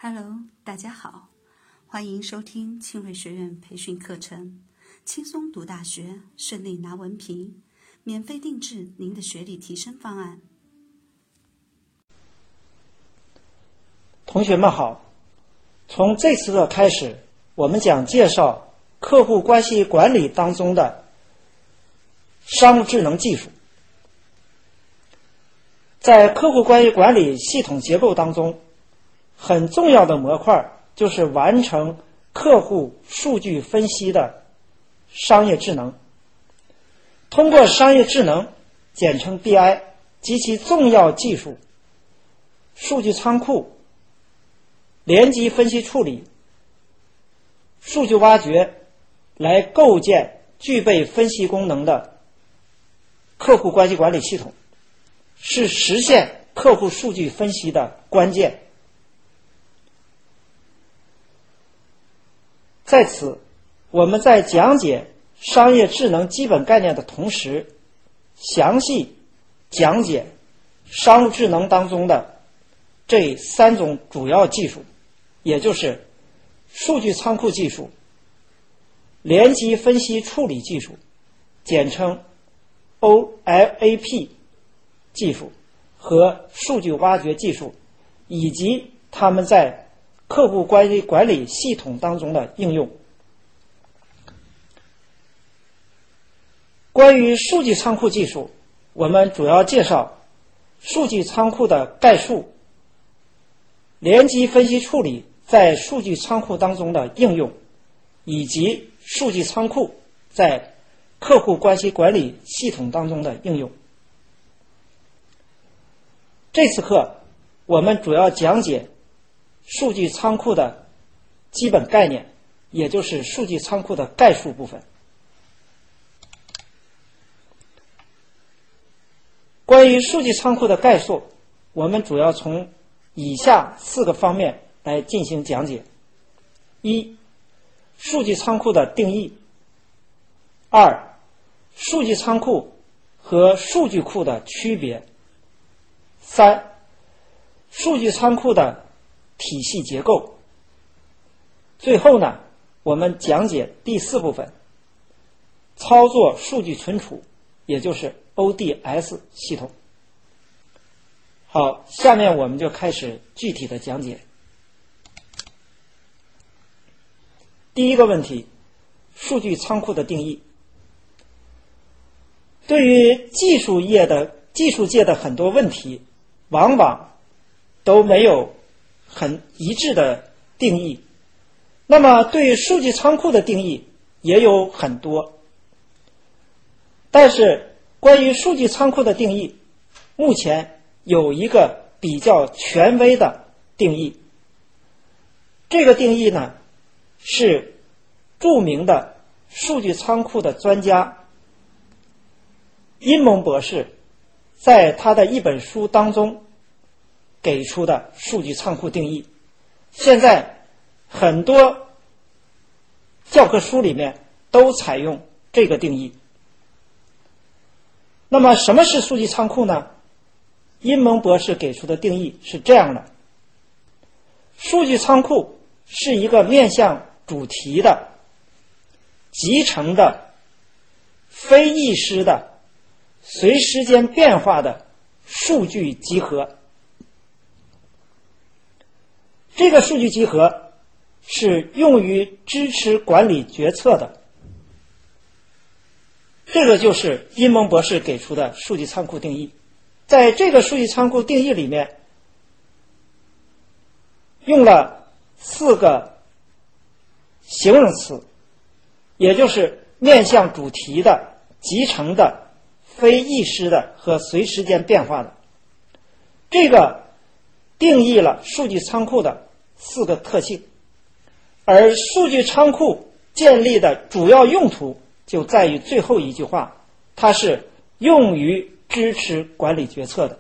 Hello， 大家好，欢迎收听庆瑞学院培训课程，轻松读大学，顺利拿文凭，免费定制您的学历提升方案。 同学们好，从这次课开始，我们将介绍客户关系管理当中的商务智能技术。在客户关系管理系统结构当中，很重要的模块就是完成客户数据分析的商业智能。通过商业智能，简称 BI 及其重要技术数据仓库、联机分析处理、数据挖掘，来构建具备分析功能的客户关系管理系统，是实现客户数据分析的关键。在此，我们在讲解商业智能基本概念的同时，详细讲解商务智能当中的这三种主要技术，也就是数据仓库技术、联机分析处理技术，简称 OLAP 技术，和数据挖掘技术，以及它们在客户关系管理系统当中的应用。关于数据仓库技术，我们主要介绍数据仓库的概述、联机分析处理在数据仓库当中的应用，以及数据仓库在客户关系管理系统当中的应用。这次课我们主要讲解数据仓库的基本概念，也就是数据仓库的概述部分。关于数据仓库的概述，我们主要从以下4个方面来进行讲解：一、数据仓库的定义；二、数据仓库和数据库的区别；三、数据仓库的体系结构。最后呢，我们讲解第4部分，操作数据存储，也就是 ODS 系统。好，下面我们就开始具体的讲解。第一个问题，数据仓库的定义。对于技术界的很多问题，往往都没有很一致的定义。那么对于数据仓库的定义也有很多，但是关于数据仓库的定义，目前有一个比较权威的定义。这个定义呢，是著名的数据仓库的专家殷蒙博士在他的一本书当中给出的数据仓库定义。现在很多教科书里面都采用这个定义。那么什么是数据仓库呢？殷蒙博士给出的定义是这样的：数据仓库是一个面向主题的、集成的、非易失的、随时间变化的数据集合。这个数据集合是用于支持管理决策的。这个就是殷蒙博士给出的数据仓库定义。在这个数据仓库定义里面，用了4个形容词，也就是面向主题的、集成的、非易失的和随时间变化的。这个定义了数据仓库的4个特性，而数据仓库建立的主要用途就在于最后一句话，它是用于支持管理决策的。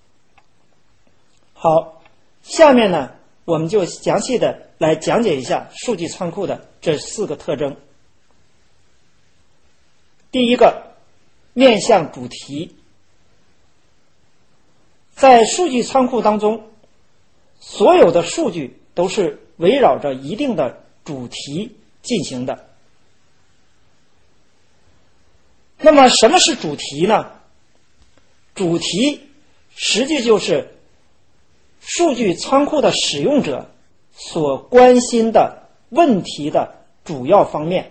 好，下面呢，我们就详细的来讲解一下数据仓库的这4个特征。第一个，面向主题。在数据仓库当中，所有的数据都是围绕着一定的主题进行的。那么什么是主题呢？主题实际就是数据仓库的使用者所关心的问题的主要方面。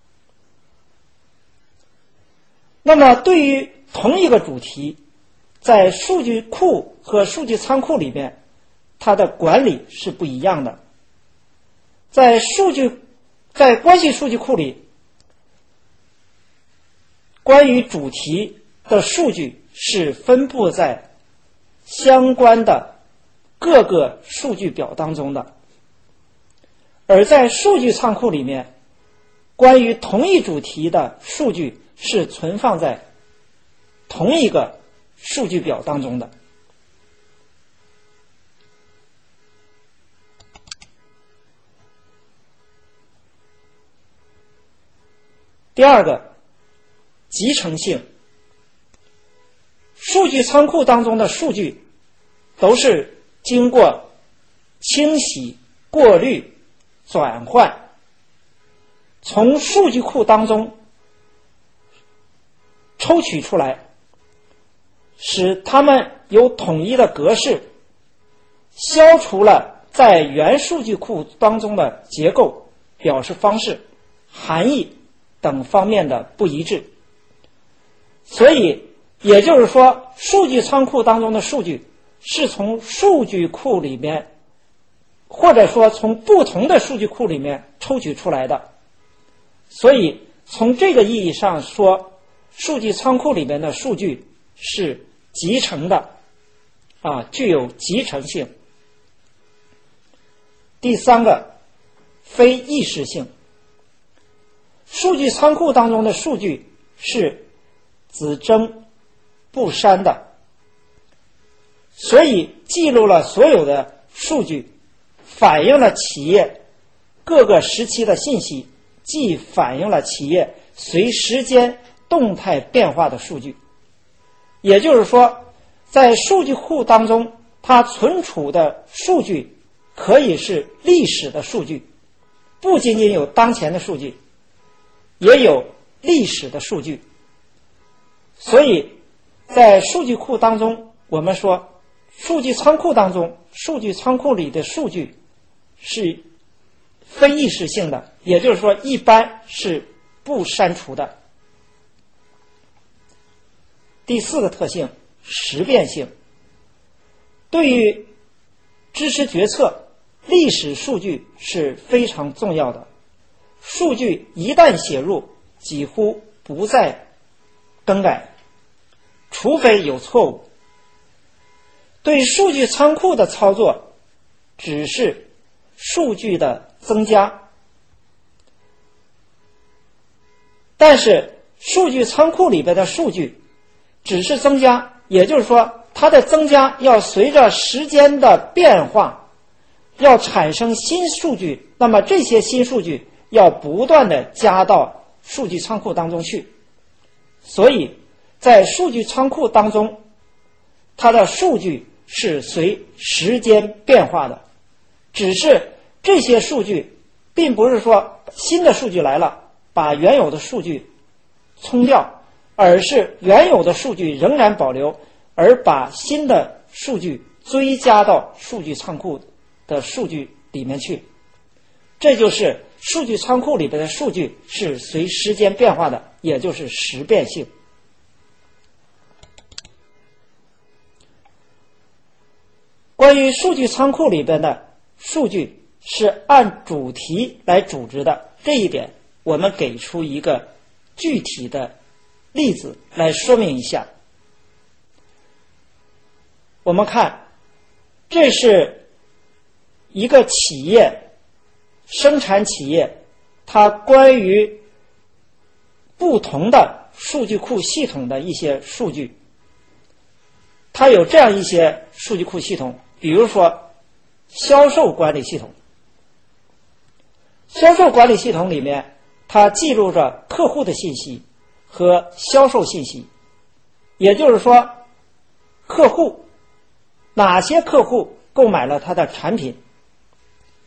那么对于同一个主题，在数据库和数据仓库里面，它的管理是不一样的。在关系数据库里，关于主题的数据是分布在相关的各个数据表当中的，而在数据仓库里面，关于同一主题的数据是存放在同一个数据表当中的。第二个，集成性。数据仓库当中的数据都是经过清洗、过滤、转换，从数据库当中抽取出来，使它们有统一的格式，消除了在原数据库当中的结构、表示方式、含义等方面的不一致。所以也就是说，数据仓库当中的数据是从数据库里面，或者说从不同的数据库里面抽取出来的。所以从这个意义上说，数据仓库里面的数据是集成的，具有集成性。第三个，非意识性。数据仓库当中的数据是只增不删的，所以记录了所有的数据，反映了企业各个时期的信息，既反映了企业随时间动态变化的数据。也就是说，在数据库当中，它存储的数据可以是历史的数据，不仅仅有当前的数据，也有历史的数据。所以在数据库当中，我们说数据仓库当中，数据仓库里的数据是非意识性的，也就是说一般是不删除的。第四个特性，时变性。对于支持决策，历史数据是非常重要的。数据一旦写入，几乎不再更改，除非有错误。对数据仓库的操作只是数据的增加，但是数据仓库里边的数据只是增加，也就是说它的增加要随着时间的变化，要产生新数据，那么这些新数据要不断的加到数据仓库当中去。所以在数据仓库当中，它的数据是随时间变化的，只是这些数据并不是说新的数据来了把原有的数据冲掉，而是原有的数据仍然保留，而把新的数据追加到数据仓库的数据里面去。这就是数据仓库里边的数据是随时间变化的，也就是时变性。关于数据仓库里边的数据是按主题来组织的，这一点我们给出一个具体的例子来说明一下。我们看，这是一个企业，生产企业，它关于不同的数据库系统的一些数据。它有这样一些数据库系统，比如说销售管理系统。销售管理系统里面，它记录着客户的信息和销售信息，也就是说哪些客户购买了他的产品，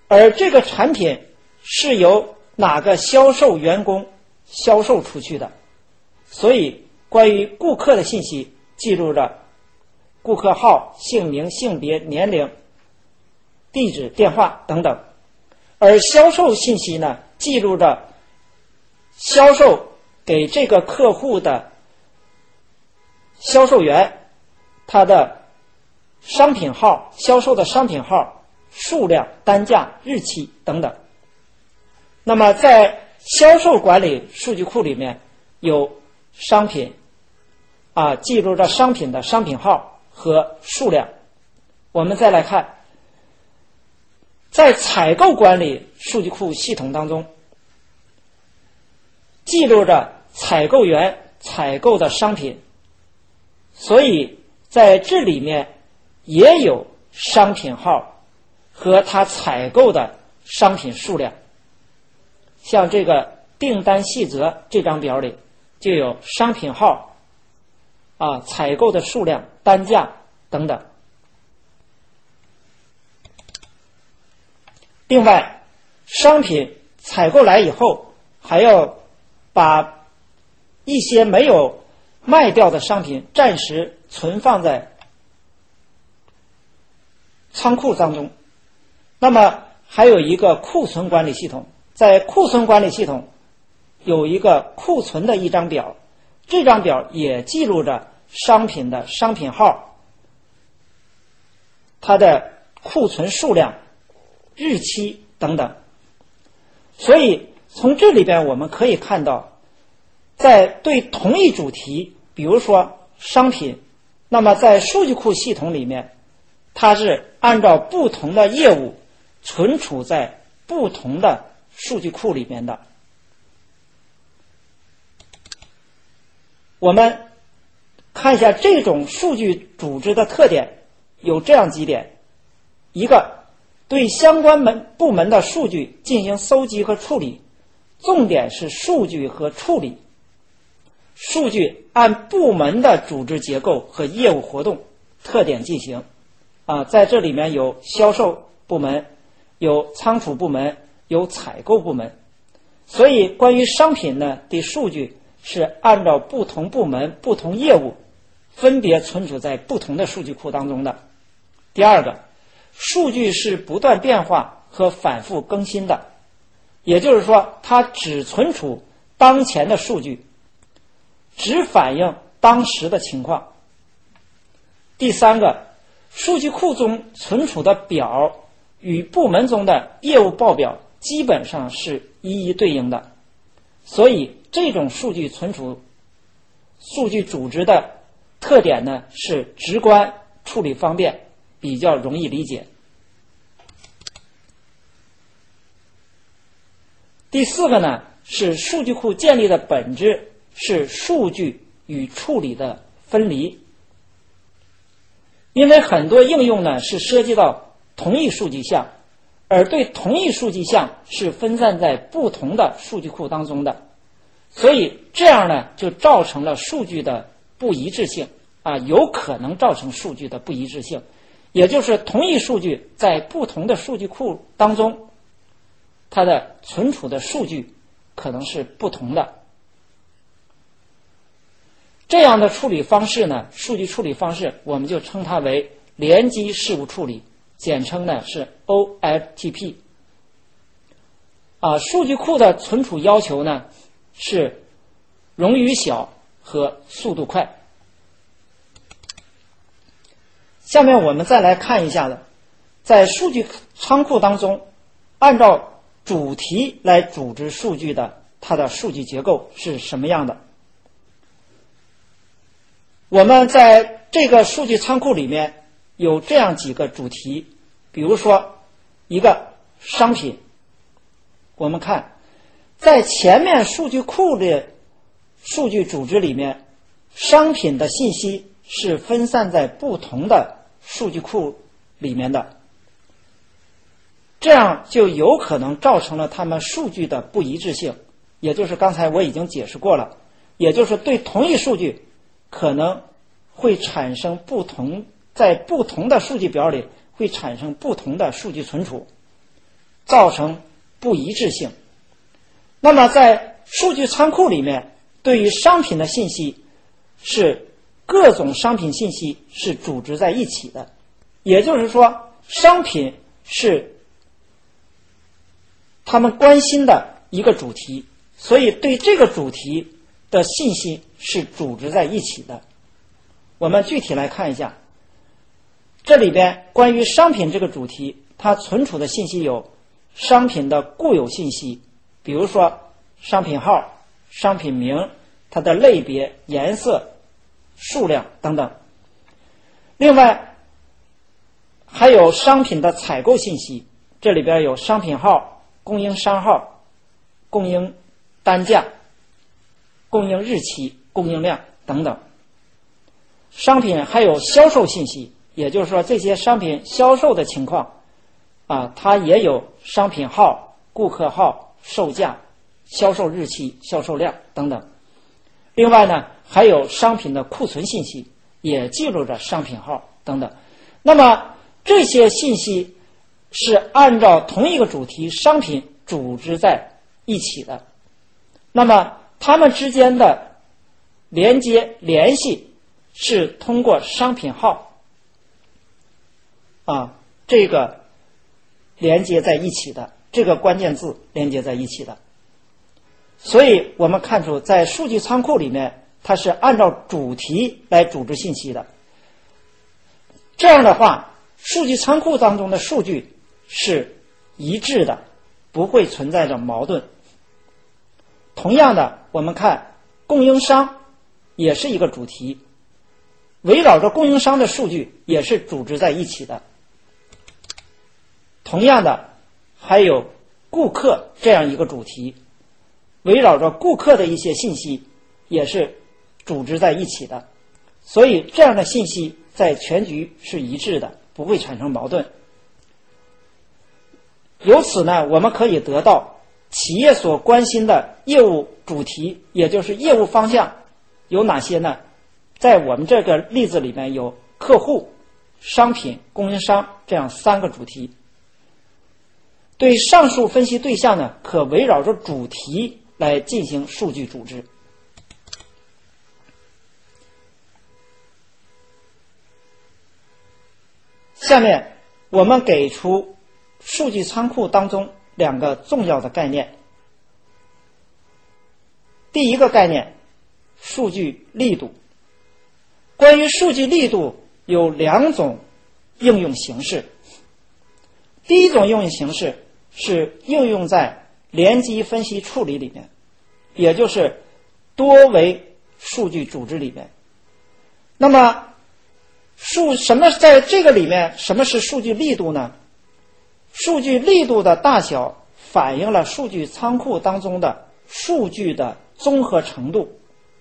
而这个产品是由哪个销售员工销售出去的，所以关于顾客的信息记录着顾客号、姓名、性别、年龄、地址、电话等等。而销售信息呢，记录着销售给这个客户的销售员他的商品号、销售的商品号、数量、单价、日期等等。那么在销售管理数据库里面有商品记录着商品的商品号和数量。我们再来看，在采购管理数据库系统当中，记录着采购员采购的商品，所以在这里面也有商品号和他采购的商品数量。像这个订单细则这张表里就有商品号采购的数量、单价等等。另外，商品采购来以后，还要把一些没有卖掉的商品暂时存放在仓库当中。那么还有一个库存管理系统，在库存管理系统有一个库存的一张表，这张表也记录着商品的商品号、它的库存数量、日期等等。所以从这里边我们可以看到，在对同一主题，比如说商品，那么在数据库系统里面，它是按照不同的业务存储在不同的数据库里面的。我们看一下这种数据组织的特点，有这样几点：一个，对相关部门的数据进行搜集和处理，重点是数据和处理。数据按部门的组织结构和业务活动特点进行在这里面有销售部门，有仓储部门，有采购部门。所以关于商品呢的数据是按照不同部门、不同业务分别存储在不同的数据库当中的。第二个，数据是不断变化和反复更新的，也就是说它只存储当前的数据，只反映当时的情况。第三个，数据库中存储的表与部门中的业务报表基本上是一一对应的，所以这种数据存储、数据组织的特点呢是直观、处理方便，比较容易理解。第四个呢，是数据库建立的本质是数据与处理的分离。因为很多应用呢是涉及到同一数据项，而对同一数据项是分散在不同的数据库当中的，所以这样呢就造成了数据的不一致性有可能造成数据的不一致性，也就是同一数据在不同的数据库当中，它的存储的数据可能是不同的。这样的处理方式呢，数据处理方式我们就称它为联机事务处理，简称呢是 OLTP。数据库的存储要求呢是容余小和速度快。下面我们再来看一下子，在数据仓库当中，按照主题来组织数据的它的数据结构是什么样的。我们在这个数据仓库里面有这样几个主题，比如说一个商品，我们看在前面数据库的数据组织里面，商品的信息是分散在不同的数据库里面的，这样就有可能造成了它们数据的不一致性，也就是刚才我已经解释过了，也就是对同一数据可能会产生不同，在不同的数据表里会产生不同的数据存储。 造成不一致性。那么在数据仓库里面，对于商品的信息是各种商品信息是组织在一起的，也就是说商品是他们关心的一个主题，所以对这个主题的信息是组织在一起的。我们具体来看一下，这里边关于商品这个主题，它存储的信息有商品的固有信息，比如说商品号、商品名、它的类别、颜色、数量等等。另外还有商品的采购信息，这里边有商品号、供应商号、供应单价、供应日期、供应量等等。商品还有销售信息，也就是说这些商品销售的情况它也有商品号、顾客号、售价、销售日期、销售量等等。另外呢，还有商品的库存信息，也记录着商品号等等。那么这些信息是按照同一个主题商品组织在一起的，那么它们之间的连接联系是通过商品号这个连接在一起的，这个关键字连接在一起的。所以我们看出在数据仓库里面，它是按照主题来组织信息的。这样的话，数据仓库当中的数据是一致的，不会存在着矛盾。同样的，我们看供应商也是一个主题，围绕着供应商的数据也是组织在一起的。同样的，还有顾客这样一个主题，围绕着顾客的一些信息也是组织在一起的。所以这样的信息在全局是一致的，不会产生矛盾。由此呢，我们可以得到企业所关心的业务主题，也就是业务方向有哪些呢？在我们这个例子里面有客户、商品、供应商这样三个主题。对上述分析对象呢，可围绕着主题来进行数据组织。下面我们给出数据仓库当中两个重要的概念。第一个概念，数据力度。关于数据力度有两种应用形式。第一种应用形式是应用在联机分析处理里面，也就是多维数据组织里面。那么在这个里面，什么是数据力度呢？数据力度的大小反映了数据仓库当中的数据的综合程度，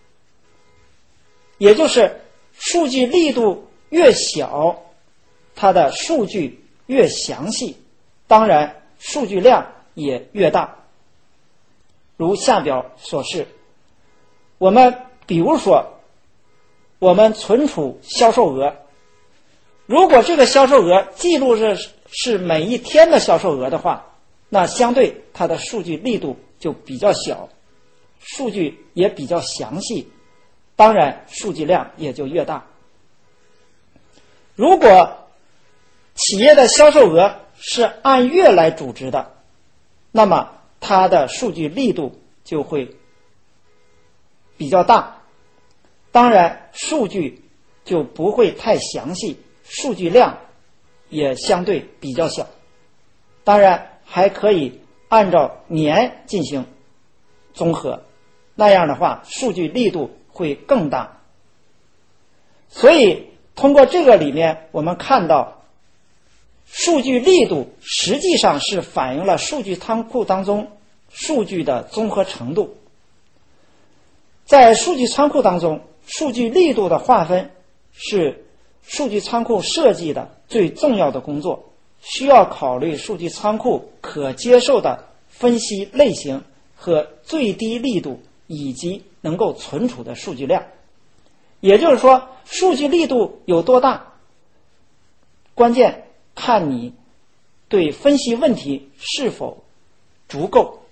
也就是数据力度越小，它的数据越详细，当然数据量也越大。如下表所示，比如说我们存储销售额，如果这个销售额记录是每一天的销售额的话，那相对它的数据力度就比较小，数据也比较详细，当然数据量也就越大。如果企业的销售额是按月来组织的，那么它的数据力度就会比较大，当然数据就不会太详细，数据量也相对比较小。当然还可以按照年进行综合，那样的话数据力度会更大。所以通过这个里面我们看到，数据力度实际上是反映了数据仓库当中数据的综合程度。在数据仓库当中，数据力度的划分是数据仓库设计的最重要的工作，需要考虑数据仓库可接受的分析类型和最低力度以及能够存储的数据量。也就是说，数据力度有多大，关键看你对分析问题是否足够，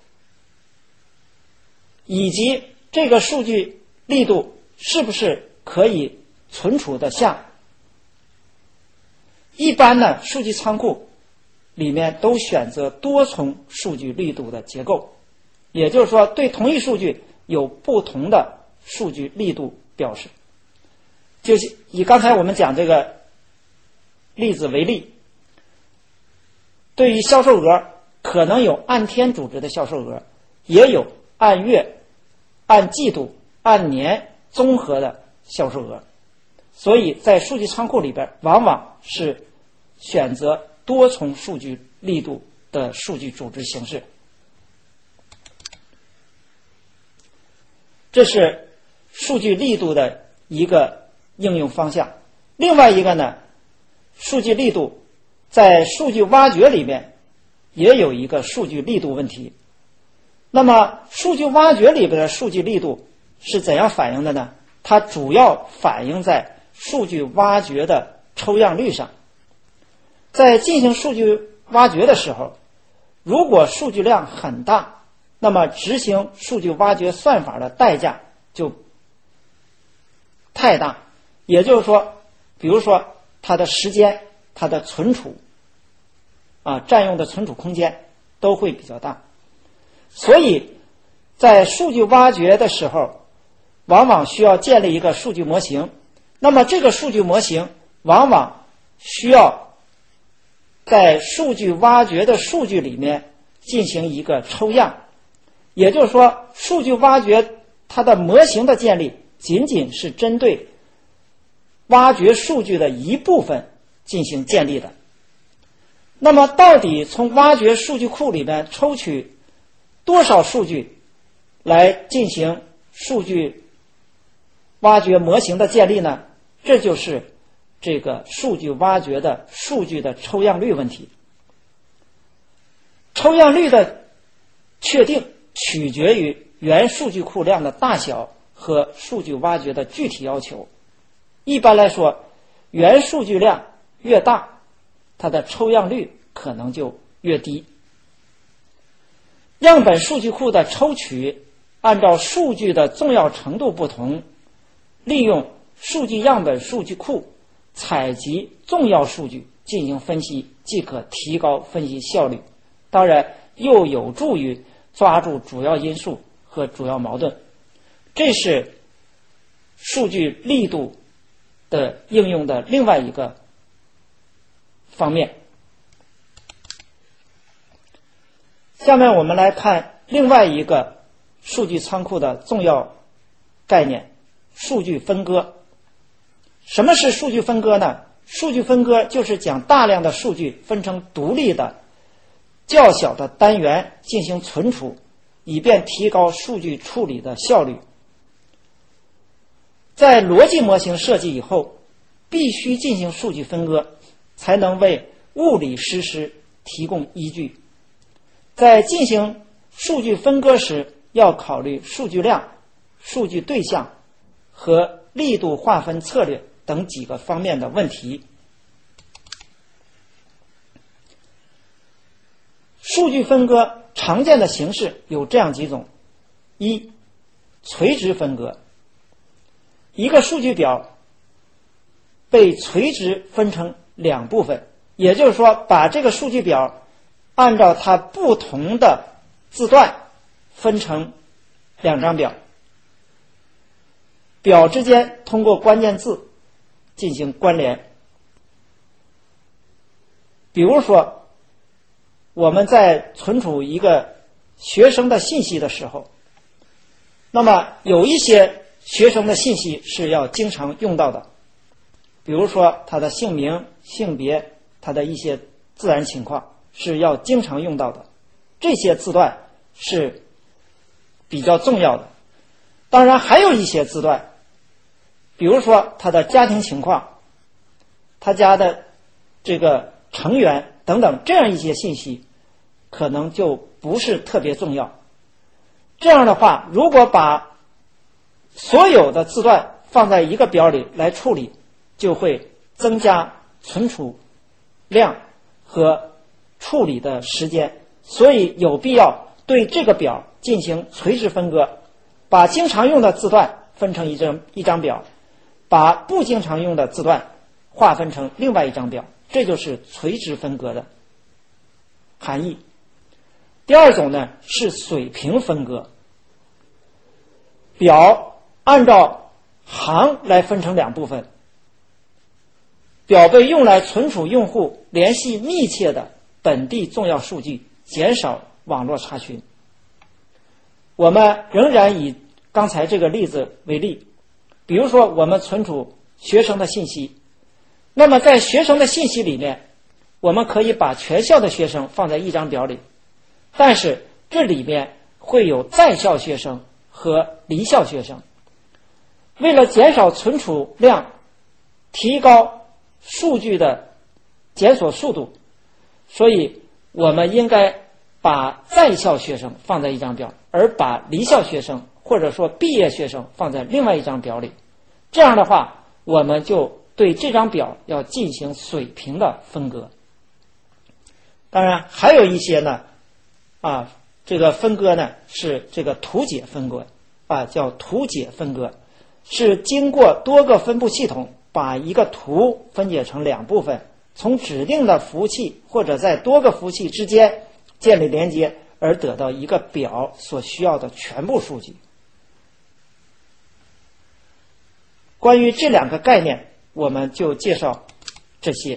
以及这个数据力度是不是可以存储得下。一般呢，数据仓库里面都选择多重数据力度的结构，也就是说对同一数据有不同的数据力度标识。就是以刚才我们讲这个例子为例，对于销售额可能有按天组织的销售额，也有按月、按季度、按年综合的销售额，所以在数据仓库里边往往是选择多重数据力度的数据组织形式。这是数据力度的一个应用方向。另外一个呢，数据力度在数据挖掘里面也有一个数据力度问题。那么数据挖掘里边的数据力度是怎样反映的呢？它主要反映在数据挖掘的抽样率上。在进行数据挖掘的时候，如果数据量很大，那么执行数据挖掘算法的代价就太大。也就是说，比如说它的时间、它的存储占用的存储空间都会比较大。所以在数据挖掘的时候，往往需要建立一个数据模型。那么这个数据模型往往需要在数据挖掘的数据里面进行一个抽样，也就是说数据挖掘它的模型的建立仅仅是针对挖掘数据的一部分进行建立的。那么到底从挖掘数据库里面抽取多少数据来进行数据挖掘模型的建立呢？这就是这个数据挖掘的数据的抽样率问题。抽样率的确定取决于原数据库量的大小和数据挖掘的具体要求。一般来说，原数据量越大，它的抽样率可能就越低。样本数据库的抽取按照数据的重要程度不同，利用数据样本数据库采集重要数据进行分析，即可提高分析效率，当然又有助于抓住主要因素和主要矛盾。这是数据力度的应用的另外一个方面。下面我们来看另外一个数据仓库的重要概念，数据分割。什么是数据分割呢？数据分割就是将大量的数据分成独立的较小的单元进行存储，以便提高数据处理的效率。在逻辑模型设计以后，必须进行数据分割，才能为物理实施提供依据。在进行数据分割时，要考虑数据量、数据对象和力度划分策略等几个方面的问题。数据分割常见的形式有这样几种：一、垂直分割。一个数据表被垂直分成两部分，也就是说把这个数据表按照它不同的字段分成两张表，表之间通过关键字进行关联。比如说我们在存储一个学生的信息的时候，那么有一些学生的信息是要经常用到的，比如说他的姓名、性别，他的一些自然情况是要经常用到的，这些字段是比较重要的。当然还有一些字段，比如说他的家庭情况，他家的这个成员等等，这样一些信息可能就不是特别重要。这样的话，如果把所有的字段放在一个表里来处理，就会增加存储量和处理的时间，所以有必要对这个表进行垂直分割，把经常用的字段分成一张表，把不经常用的字段划分成另外一张表，这就是垂直分割的含义。第二种呢是水平分割，表按照行来分成两部分，表被用来存储用户联系密切的本地重要数据，减少网络查询。我们仍然以刚才这个例子为例，比如说我们存储学生的信息，那么在学生的信息里面，我们可以把全校的学生放在一张表里，但是这里面会有在校学生和离校学生。为了减少存储量，提高数据的检索速度，所以我们应该把在校学生放在一张表，而把离校学生或者说毕业学生放在另外一张表里。这样的话，我们就对这张表要进行水平的分割。当然还有一些呢这个分割呢是这个图解分割叫图解分割，是经过多个分布系统把一个图分解成两部分，从指定的服务器或者在多个服务器之间建立连接，而得到一个表所需要的全部数据。关于这两个概念，我们就介绍这些。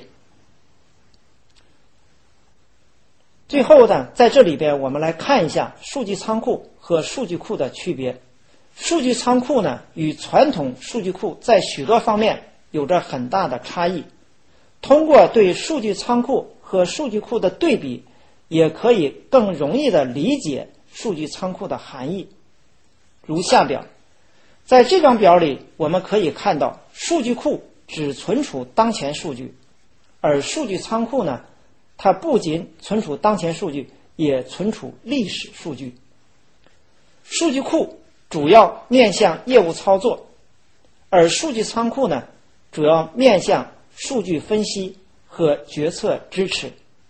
最后呢，在这里边我们来看一下数据仓库和数据库的区别。数据仓库呢，与传统数据库在许多方面有着很大的差异。通过对数据仓库和数据库的对比，也可以更容易地理解数据仓库的含义。如下表，在这张表里，我们可以看到数据库只存储当前数据，而数据仓库呢，它不仅存储当前数据，也存储历史数据。数据库主要面向业务操作，而数据仓库呢，主要面向数据分析和决策支持。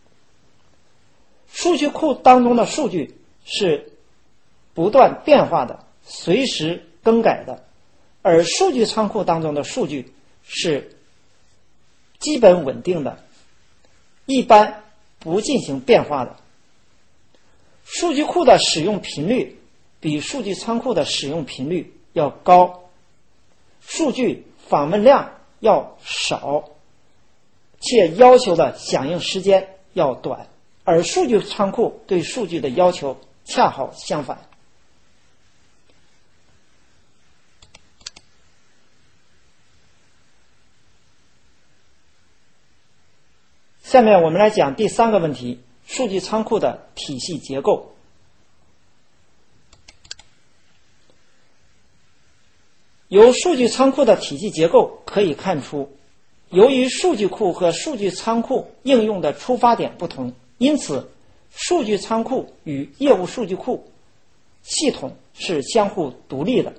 数据库当中的数据是不断变化的，随时更改的，而数据仓库当中的数据是基本稳定的，一般不进行变化的。数据库的使用频率比数据仓库的使用频率要高，数据访问量要少，且要求的响应时间要短，而数据仓库对数据的要求恰好相反。下面我们来讲第三个问题，数据仓库的体系结构。由数据仓库的体系结构可以看出，由于数据库和数据仓库应用的出发点不同，因此数据仓库与业务数据库系统是相互独立的。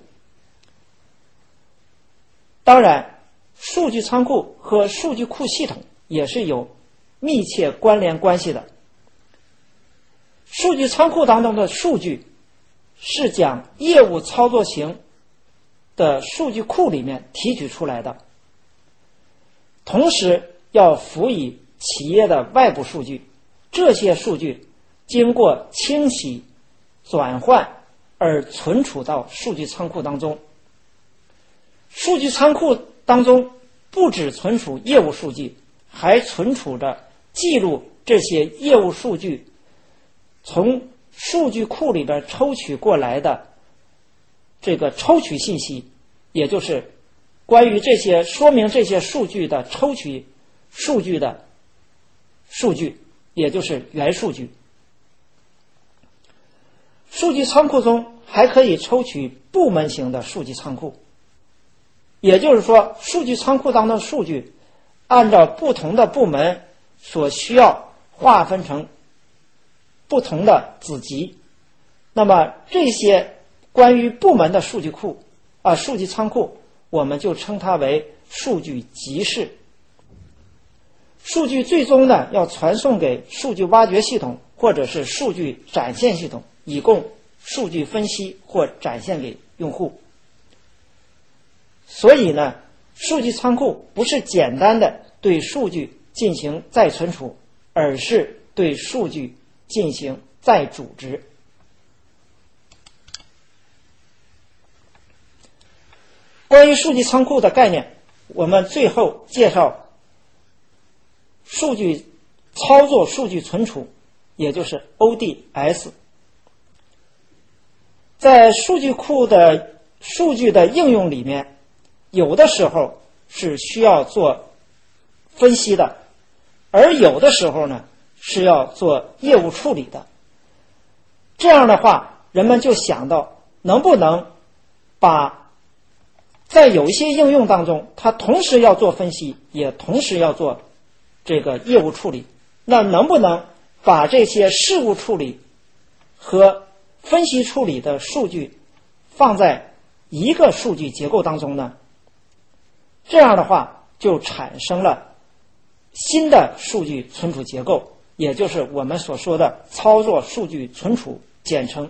当然，数据仓库和数据库系统也是有密切关联关系的。数据仓库当中的数据是将业务操作型的数据库里面提取出来的，同时要辅以企业的外部数据，这些数据经过清洗、转换而存储到数据仓库当中。数据仓库当中不只存储业务数据，还存储着记录这些业务数据从数据库里边抽取过来的这个抽取信息，也就是关于这些说明这些数据的抽取数据的数据，也就是原数据。数据仓库中还可以抽取部门型的数据仓库，也就是说数据仓库当中的数据按照不同的部门所需要划分成不同的子集。那么这些关于部门的数据库数据仓库，我们就称它为数据集式。 数据最终呢要传送给数据挖掘系统或者是数据展现系统，以供数据分析或展现给用户。所以呢，数据仓库不是简单的对数据进行再存储，而是对数据进行再组织。关于数据仓库的概念，我们最后介绍数据操作数据存储，也就是 ODS。 在数据库的数据的应用里面，有的时候是需要做分析的，而有的时候呢是要做业务处理的。这样的话，人们就想到能不能把在有一些应用当中，它同时要做分析，也同时要做这个业务处理，那能不能把这些事务处理和分析处理的数据放在一个数据结构当中呢？这样的话就产生了新的数据存储结构，也就是我们所说的操作数据存储，简称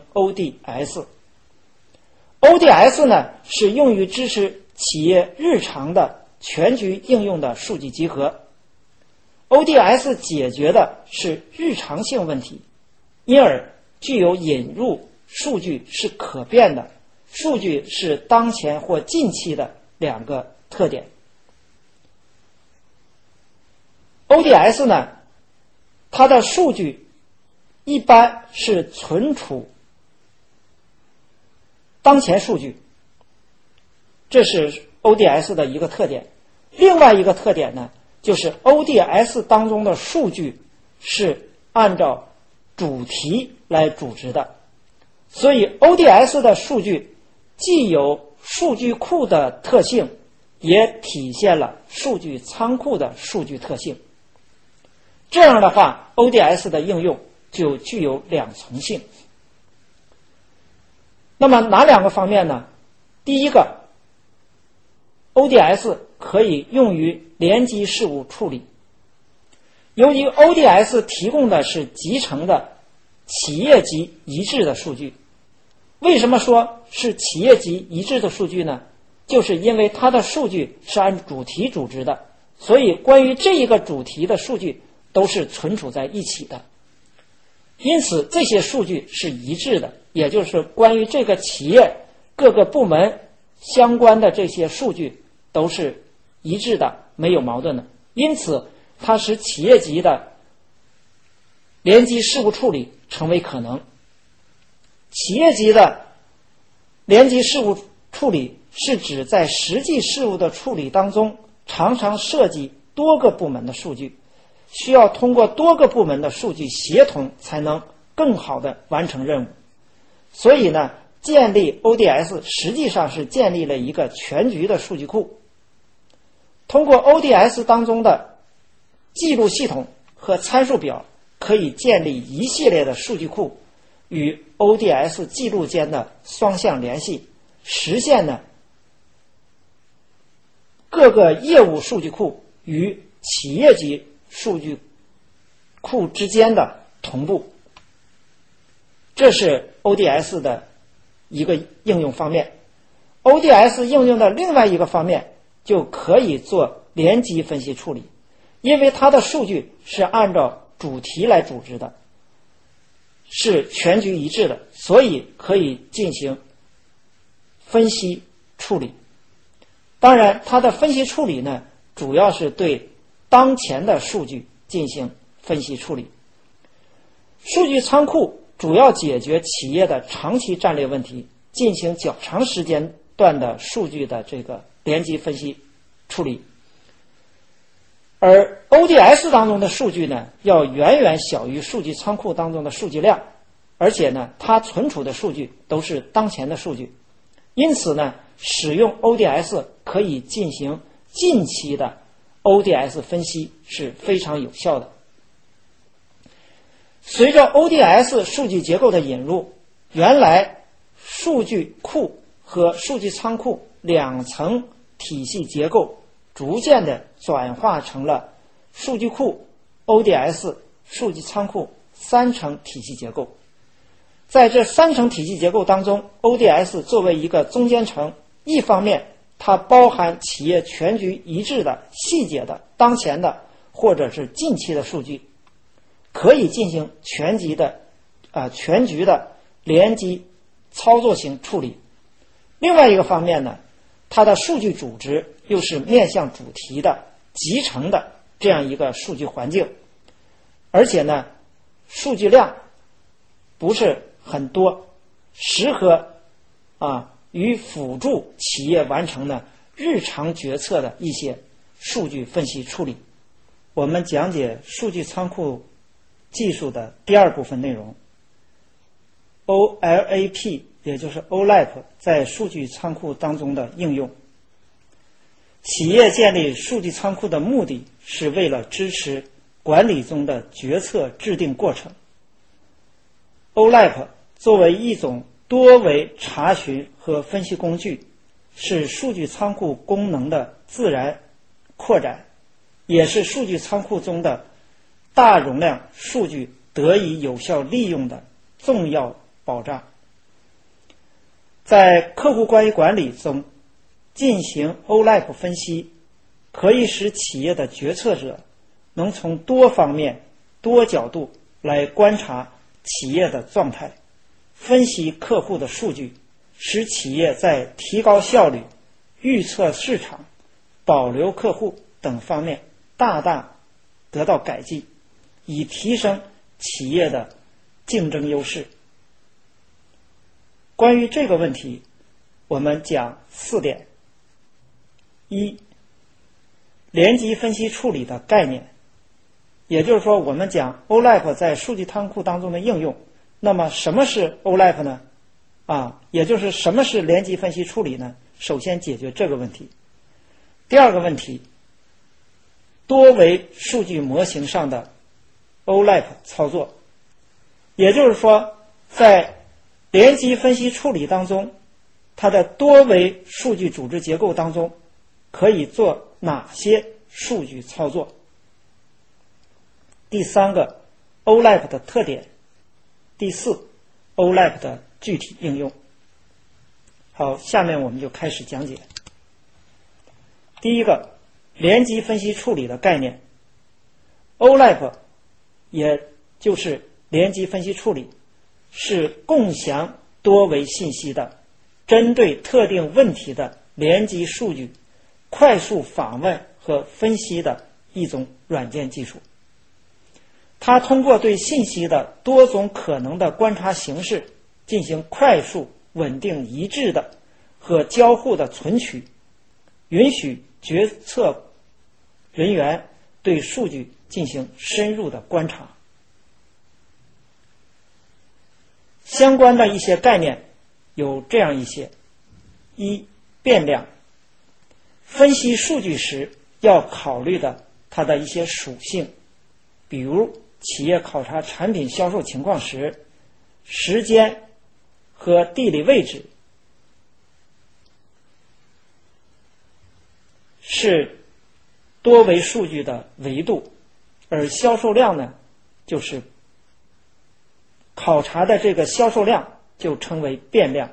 ODS。ODS 呢是用于支持企业日常的全局应用的数据集合。ODS 解决的是日常性问题，因而具有引入数据是可变的，数据是当前或近期的两个特点。ODS 呢，它的数据一般是存储当前数据，这是 ODS 的一个特点。另外一个特点呢，就是 ODS 当中的数据是按照主题来组织的，所以 ODS 的数据既有数据库的特性，也体现了数据仓库的数据特性。这样的话， ODS 的应用就具有两重性。那么哪两个方面呢？第一个， ODS 可以用于联机事务处理。由于 ODS 提供的是集成的企业级一致的数据。为什么说是企业级一致的数据呢？就是因为它的数据是按主题组织的，所以关于这一个主题的数据都是存储在一起的，因此这些数据是一致的，也就是关于这个企业各个部门相关的这些数据都是一致的，没有矛盾的。因此它使企业级的联机事务处理成为可能。企业级的联机事务处理是指在实际事务的处理当中，常常涉及多个部门的数据，需要通过多个部门的数据协同才能更好的完成任务。所以呢，建立 ODS 实际上是建立了一个全局的数据库。通过 ODS 当中的记录系统和参数表，可以建立一系列的数据库，与 ODS 记录间的双向联系，实现呢各个业务数据库与企业级数据库之间的同步。这是 ODS 的一个应用方面。 ODS 应用的另外一个方面，就可以做联机分析处理，因为它的数据是按照主题来组织的，是全局一致的，所以可以进行分析处理。当然它的分析处理呢，主要是对当前的数据进行分析处理。数据仓库主要解决企业的长期战略问题，进行较长时间段的数据的这个联机分析处理。而 ODS 当中的数据呢，要远远小于数据仓库当中的数据量，而且呢，它存储的数据都是当前的数据。因此呢，使用 ODS 可以进行近期的 ODS 分析是非常有效的。随着 ODS 数据结构的引入，原来数据库和数据仓库两层体系结构逐渐的转化成了数据库、ODS、数据仓库3层体系结构。在这3层体系结构当中， ODS 作为一个中间层，一方面它包含企业全局一致的细节的当前的或者是近期的数据，可以进行全局的联机操作型处理。另外一个方面呢，它的数据组织又是面向主题的集成的这样一个数据环境，而且呢数据量不是很多，适合与辅助企业完成呢日常决策的一些数据分析处理。我们讲解数据仓库技术的第2部分内容， OLAP 也就是 OLAP 在数据仓库当中的应用。企业建立数据仓库的目的是为了支持管理中的决策制定过程。 OLAP 作为一种多维查询和分析工具，是数据仓库功能的自然扩展，也是数据仓库中的大容量数据得以有效利用的重要保障。在客户关系管理中进行 OLAP 分析，可以使企业的决策者能从多方面、多角度来观察企业的状态，分析客户的数据，使企业在提高效率、预测市场、保留客户等方面大大得到改进，以提升企业的竞争优势。关于这个问题，我们讲4点。1. 联机分析处理的概念，也就是说我们讲 OLAP 在数据仓库当中的应用。那么什么是 OLAP 呢？也就是什么是联机分析处理呢？首先解决这个问题。第2个问题，多维数据模型上的 OLAP 操作，也就是说在联机分析处理当中，它的多维数据组织结构当中可以做哪些数据操作。第3个 OLAP 的特点。第4 OLAP 的具体应用。好，下面我们就开始讲解。第1个，联机分析处理的概念。 OLAP 也就是联机分析处理，是共享多维信息的针对特定问题的联机数据快速访问和分析的一种软件技术。它通过对信息的多种可能的观察形式进行快速、稳定、一致的和交互的存取，允许决策人员对数据进行深入的观察。相关的一些概念有这样一些： 1. 变量。分析数据时要考虑的它的一些属性，比如企业考察产品销售情况时，时间和地理位置是多维数据的维度，而销售量呢，就是考察的这个销售量就称为变量。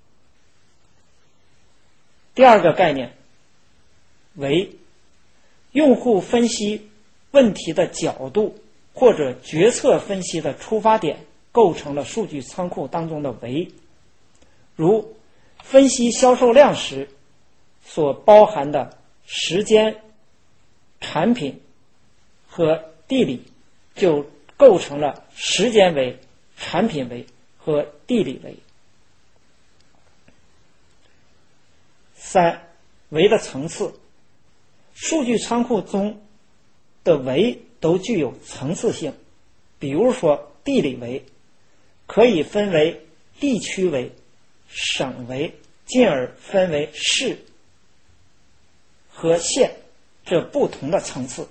第2个概念为用户分析问题的角度或者决策分析的出发点构成了数据仓库当中的维，如分析销售量时所包含的时间、产品和地理就构成了时间维、产品维和地理维。3. 维的层次。数据仓库中的维都具有层次性，比如说地理维可以分为地区维、省维，进而分为市和县这不同的层次。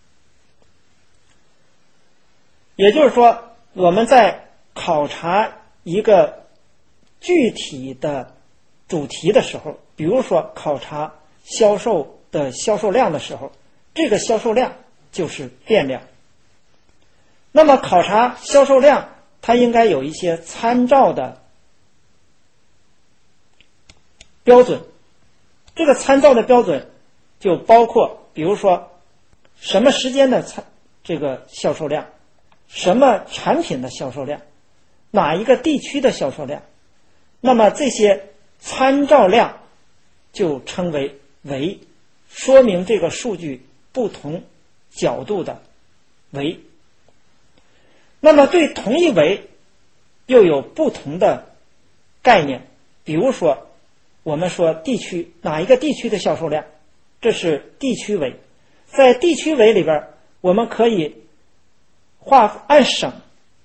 也就是说，我们在考察一个具体的主题的时候，比如说考察销售的销售量的时候，这个销售量就是变量。那么考察销售量，它应该有一些参照的标准。这个参照的标准就包括，比如说什么时间的这个销售量，什么产品的销售量，哪一个地区的销售量。那么这些参照量就称为维，说明这个数据不同角度的维。那么对同一维又有不同的概念，比如说我们说地区，哪一个地区的销售量，这是地区维。在地区维里边，我们可以按省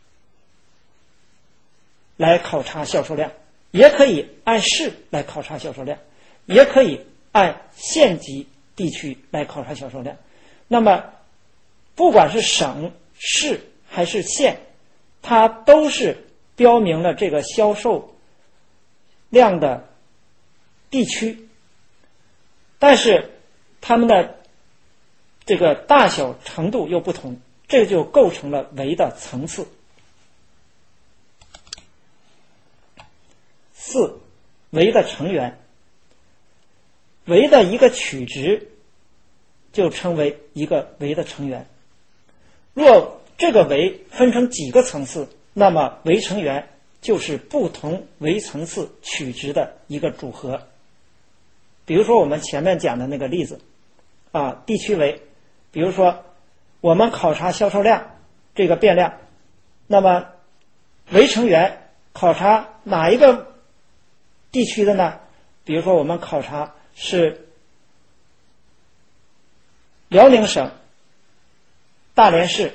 来考察销售量，也可以按市来考察销售量，也可以按县级地区来考察销售量。那么不管是省、市还是县，它都是标明了这个销售量的地区，但是它们的这个大小程度又不同，这就构成了维的层次。4. 维的成员。维的一个取值就称为一个维的成员。若这个维分成几个层次，那么维成员就是不同维层次取值的一个组合。比如说我们前面讲的那个例子地区维，比如说我们考察销售量这个变量，那么维成员考察哪一个地区的呢？比如说我们考察是辽宁省大连市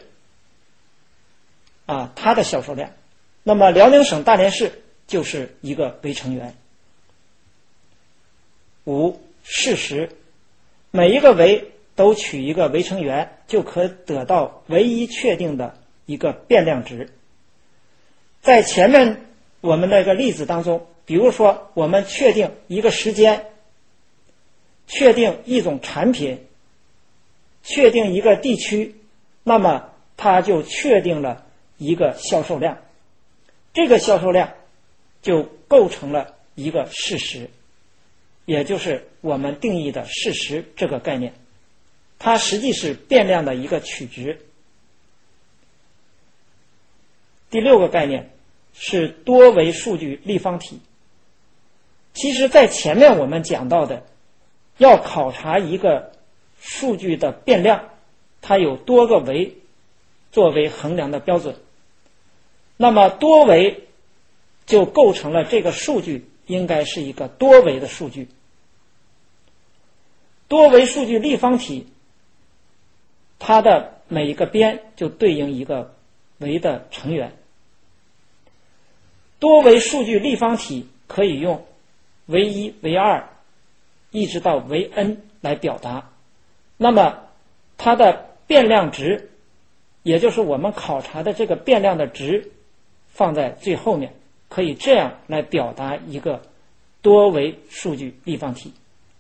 它的销售量，那么辽宁省大连市就是一个维成员。5. 事实。每一个维都取一个维成员，就可得到唯一确定的一个变量值。在前面我们那个例子当中，比如说我们确定一个时间，确定一种产品，确定一个地区，那么它就确定了一个销售量，这个销售量就构成了一个事实，也就是我们定义的事实这个概念，它实际是变量的一个取值。第6个概念是多维数据立方体。其实在前面我们讲到的，要考察一个数据的变量，它有多个维作为衡量的标准，那么多维就构成了这个数据应该是一个多维的数据。多维数据立方体，它的每一个边就对应一个维的成员。多维数据立方体可以用维1、维2一直到维 n 来表达，那么它的变量值，也就是我们考察的这个变量的值放在最后面，可以这样来表达一个多维数据立方体。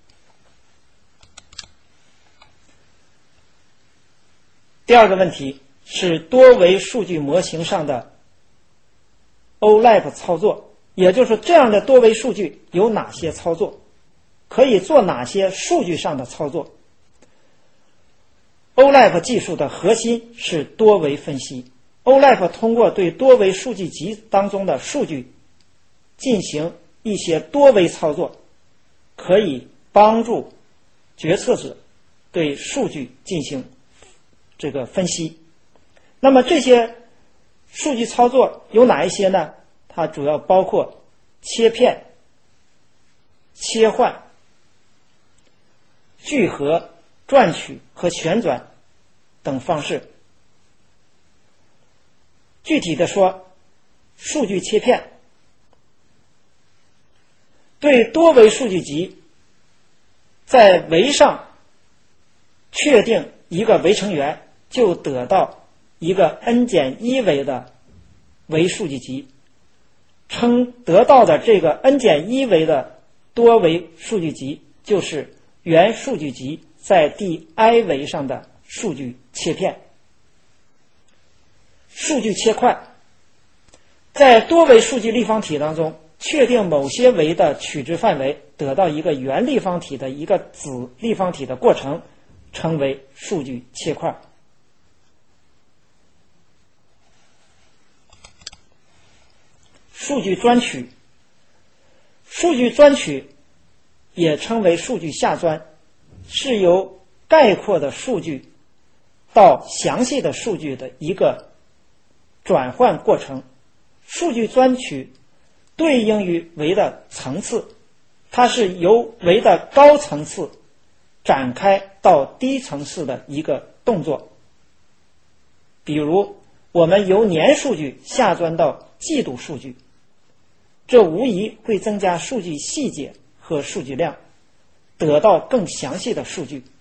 第2个问题是多维数据模型上的 OLAP 操作，也就是这样的多维数据有哪些操作，可以做哪些数据上的操作。OLAP 技术的核心是多维分析。OLAP 通过对多维数据集当中的数据进行一些多维操作，可以帮助决策者对数据进行这个分析。那么这些数据操作有哪一些呢？它主要包括切片、切换、聚合、转取和旋转等方式。具体的说，数据切片对多维数据集在维上确定一个维成员，就得到一个 n-1 维的维数据集，称得到的这个 n-1 维的多维数据集就是原数据集在第 i 维上的数据切片。数据切块，在多维数据立方体当中，确定某些维的取值范围，得到一个原立方体的一个子立方体的过程，称为数据切块。数据专取，数据专取也称为数据下专，是由概括的数据到详细的数据的一个转换过程。数据专取对应于维的层次，它是由维的高层次展开到低层次的一个动作。比如我们由年数据下专到季度数据，这无疑会增加数据细节和数据量，得到更详细的数据。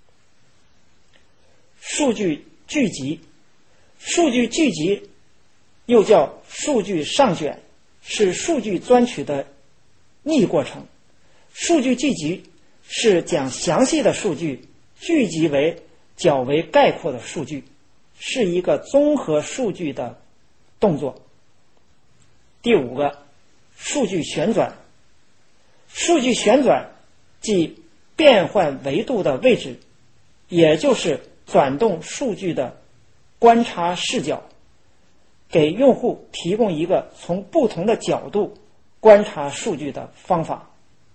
数据聚集，数据聚集又叫数据上卷，是数据专取的逆过程。数据聚集是将详细的数据聚集为较为概括的数据，是一个综合数据的动作。第五个，数据旋转。数据旋转即变换维度的位置，也就是转动数据的观察视角，给用户提供一个从不同的角度观察数据的方法。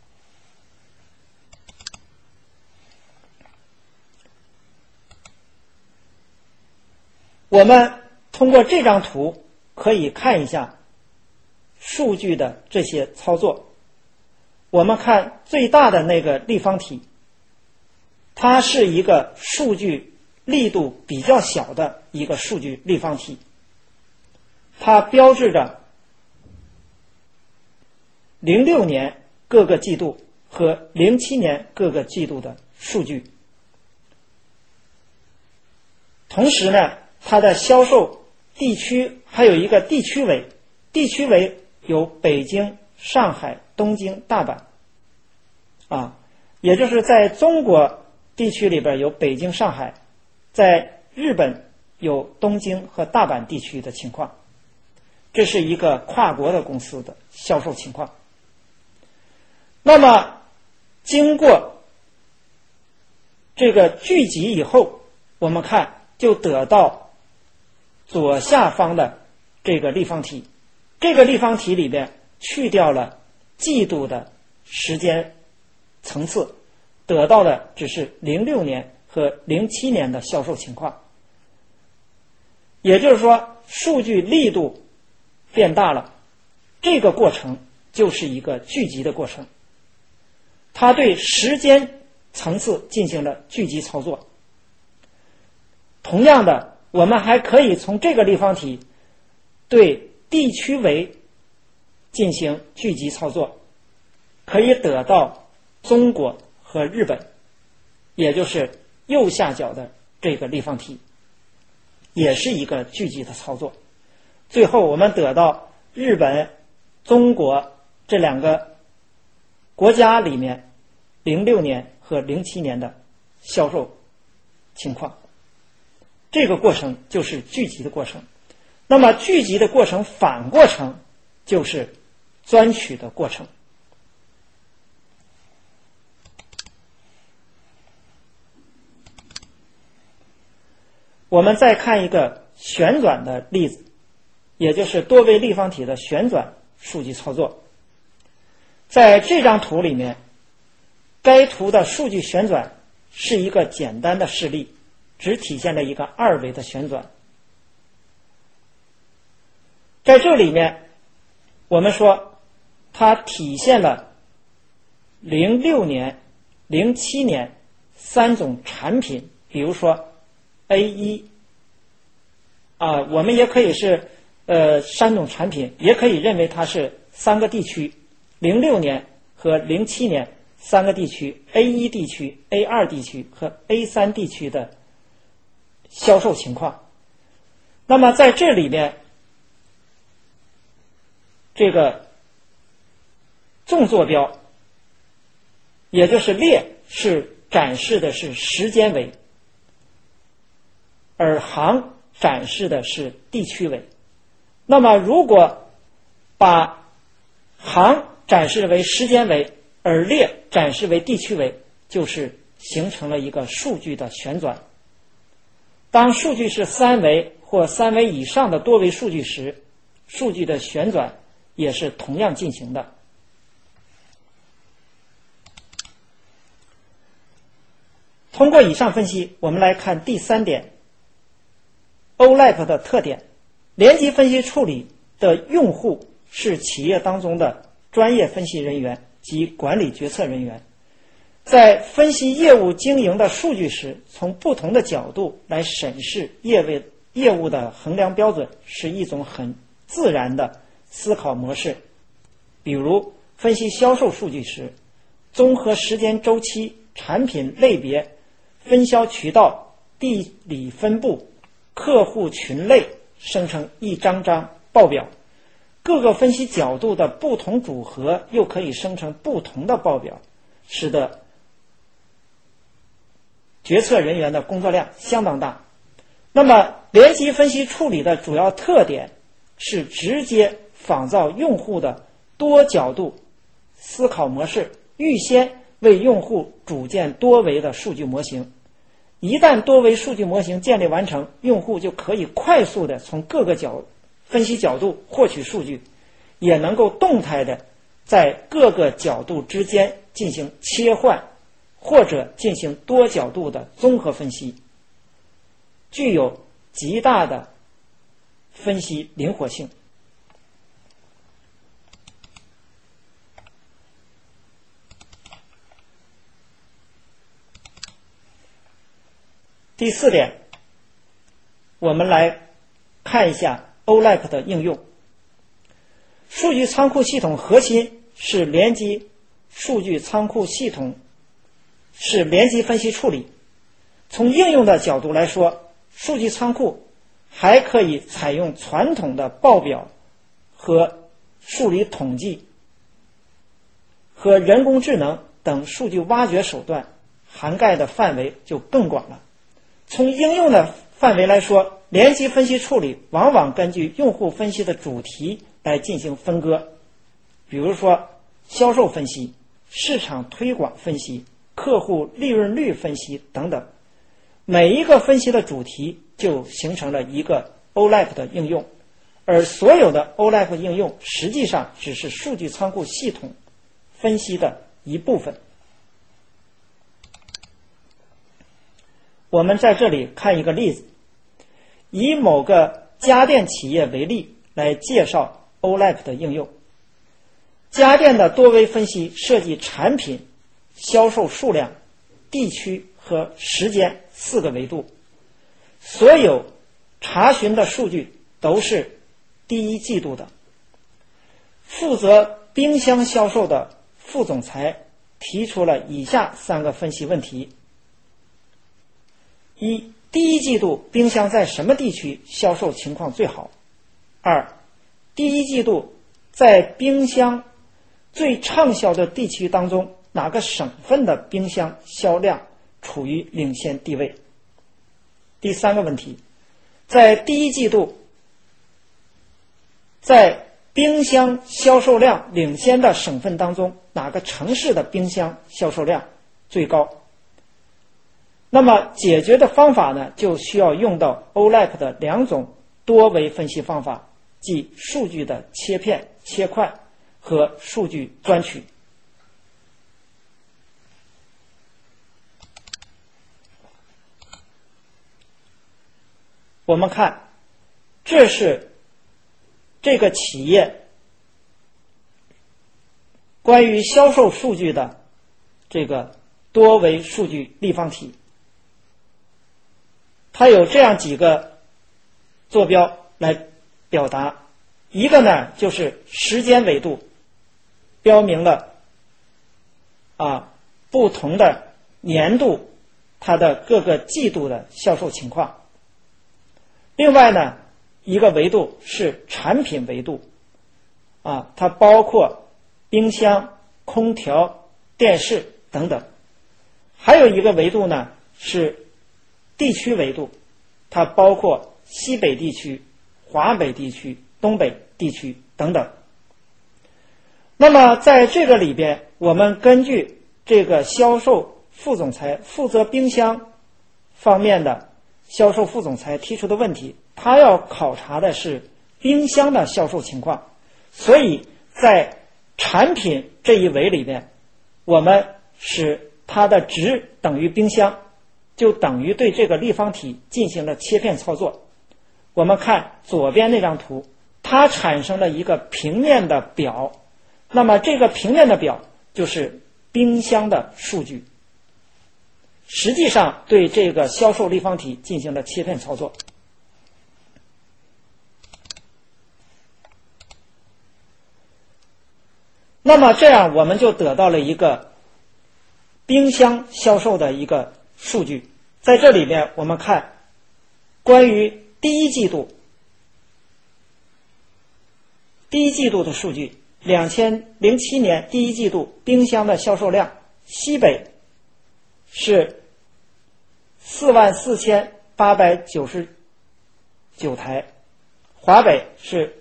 我们通过这张图可以看一下数据的这些操作。我们看最大的那个立方体，它是一个数据力度比较小的一个数据立方体，它标志着06年各个季度和07年各个季度的数据。同时呢，它的销售地区还有一个地区维，地区维有北京、上海、东京、大阪也就是在中国地区里边有北京、上海，在日本有东京和大阪地区的情况。这是一个跨国的公司的销售情况。那么经过这个聚集以后，我们看就得到左下方的这个立方体，这个立方体里边去掉了季度的时间层次，得到的只是06年和07年的销售情况。也就是说，数据力度变大了，这个过程就是一个聚集的过程，它对时间层次进行了聚集操作。同样的，我们还可以从这个立方体对地区维进行聚集操作，可以得到中国和日本，也就是右下角的这个立方体，也是一个聚集的操作。最后我们得到日本、中国这两个国家里面06年和07年的销售情况。这个过程就是聚集的过程。那么聚集的过程反过程就是专取的过程。我们再看一个旋转的例子，也就是多维立方体的旋转数据操作。在这张图里面，该图的数据旋转是一个简单的示例，只体现了一个2维的旋转。在这里面，我们说它体现了06年、07年3种产品，比如说 A1 我们也可以是3种产品，也可以认为它是3个地区，06年和07年3个地区 A1 地区、A2 地区和 A3 地区的销售情况。那么在这里面，这个纵坐标，也就是列，是展示的是时间维， 而行展示的是地区维。那么如果把行展示为时间维，而列展示为地区维，就是形成了一个数据的旋转。当数据是三维或三维以上的多维数据时，数据的旋转也是同样进行的。通过以上分析，我们来看第3点 OLAP 的特点。联集分析处理的用户是企业当中的专业分析人员及管理决策人员，在分析业务经营的数据时，从不同的角度来审视业务的衡量标准，是一种很自然的思考模式。比如分析销售数据时，综合时间周期、产品类别、分销渠道、地理分布、客户群类，生成一张张报表。各个分析角度的不同组合又可以生成不同的报表，使得决策人员的工作量相当大。那么联集分析处理的主要特点是直接仿造用户的多角度思考模式，预先为用户组建多维的数据模型。一旦多维数据模型建立完成，用户就可以快速的从各个分析角度获取数据，也能够动态的在各个角度之间进行切换，或者进行多角度的综合分析，具有极大的分析灵活性。第4点，我们来看一下 OLAP 的应用。数据仓库系统核心是联集数据仓库系统，是联集分析处理。从应用的角度来说，数据仓库还可以采用传统的报表和数理统计和人工智能等数据挖掘手段，涵盖的范围就更广了。从应用的范围来说，联集分析处理往往根据用户分析的主题来进行分割，比如说销售分析、市场推广分析、客户利润率分析等等。每一个分析的主题就形成了一个 OLAP 的应用，而所有的 OLAP 应用实际上只是数据仓库系统分析的一部分。我们在这里看一个例子，以某个家电企业为例来介绍 OLAP 的应用。家电的多维分析涉及产品、销售数量、地区和时间4个维度。所有查询的数据都是第1季度的。负责冰箱销售的副总裁提出了以下3个分析问题：一、第1季度冰箱在什么地区销售情况最好？2、第1季度在冰箱最畅销的地区当中，哪个省份的冰箱销量处于领先地位？第3个问题，在第1季度在冰箱销售量领先的省份当中，哪个城市的冰箱销售量最高？那么解决的方法呢，就需要用到 OLAP 的2种多维分析方法，即数据的切片、切块和数据专取。我们看，这是这个企业关于销售数据的这个多维数据立方体。它有这样几个坐标来表达，一个呢就是时间维度，标明了不同的年度它的各个季度的销售情况。另外呢，一个维度是产品维度，它包括冰箱、空调、电视等等。还有一个维度呢是地区维度， 它包括西北地区、华北地区、东北地区等等。那么在这个里边，我们根据这个销售副总裁负责冰箱方面的销售副总裁提出的问题，他要考察的是冰箱的销售情况，所以在产品这一维里边，我们使它的值等于冰箱，就等于对这个立方体进行了切片操作。我们看左边那张图，它产生了一个平面的表，那么这个平面的表就是冰箱的数据，实际上对这个销售立方体进行了切片操作。那么这样我们就得到了一个冰箱销售的一个数据。在这里面我们看关于第一季度的数据，2007年第一季度冰箱的销售量，西北是44899台，华北是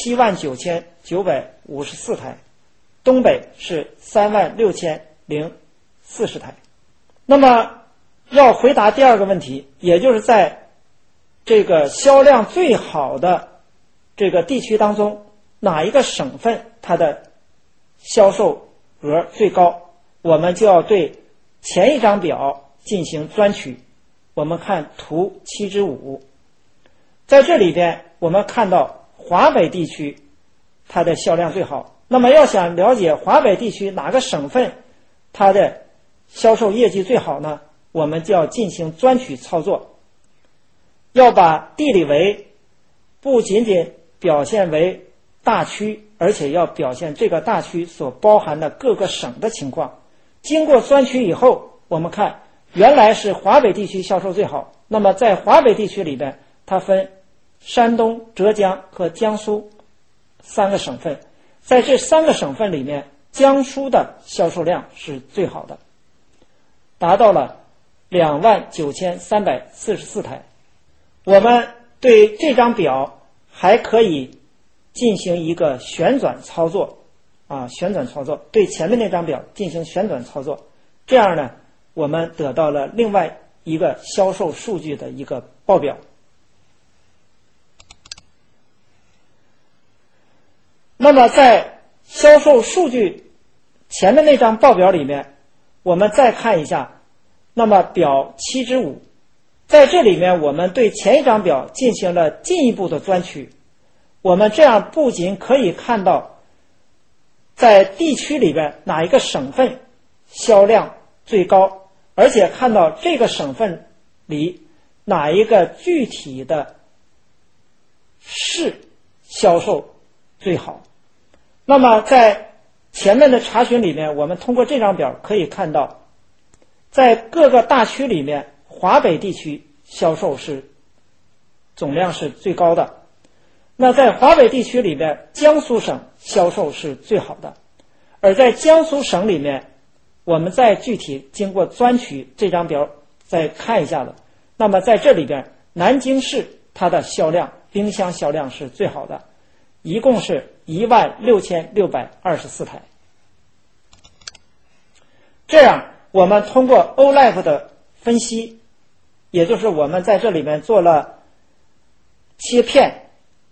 79954台，东北是36040台。那么要回答第二个问题，也就是在这个销量最好的这个地区当中，哪一个省份它的销售额最高，我们就要对前一张表进行专取。我们看图7/5，在这里边我们看到华北地区它的销量最好。那么要想了解华北地区哪个省份它的销售业绩最好呢，我们就要进行专取操作，要把地理维不仅仅表现为大区，而且要表现这个大区所包含的各个省的情况。经过专取以后，我们看原来是华北地区销售最好，那么在华北地区里边，它分山东、浙江和江苏3个省份，在这3个省份里面，江苏的销售量是最好的，达到了29344台。我们对这张表还可以进行一个旋转操作旋转操作，对前面那张表进行旋转操作，这样呢我们得到了另外一个销售数据的一个报表。那么在销售数据前面那张报表里面，我们再看一下，那么表7/5，在这里面我们对前一张表进行了进一步的专取。我们这样不仅可以看到在地区里边哪一个省份销量最高，而且看到这个省份里哪一个具体的市销售最好。那么在前面的查询里面，我们通过这张表可以看到，在各个大区里面，华北地区销售是总量是最高的。那在华北地区里面，江苏省销售是最好的。而在江苏省里面，我们再具体经过专取这张表再看一下了。那么在这里边，南京市它的销量，冰箱销量是最好的，一共是16624台。这样我们通过 OLAP 的分析，也就是我们在这里面做了切片